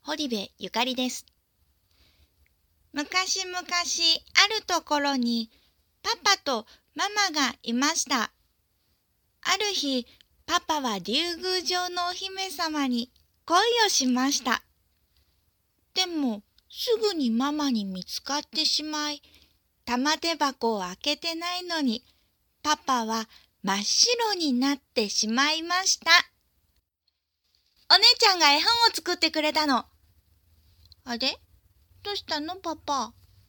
堀部ゆかりです。昔々あるところにパパとママがいました。ある日、パパは竜宮城のお姫様に恋をしました。でも、すぐにママに見つかってしまい、玉手箱を開けてないのに、パパは真っ白になってしまいました。お姉ちゃんが絵本を作ってくれたの。あれ？どうしたのパパ？